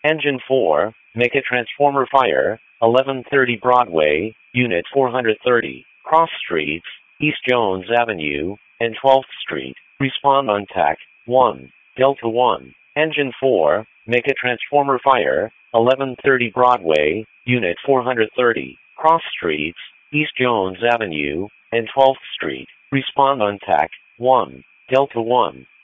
Engine 4, make a transformer fire, 1130 Broadway, Unit 430, Cross Streets, East Jones Avenue, and 12th Street. Respond on TAC 1, Delta 1. Engine 4, make a transformer fire, 1130 Broadway, Unit 430, Cross Streets, East Jones Avenue, and 12th Street. Respond on TAC 1, Delta 1.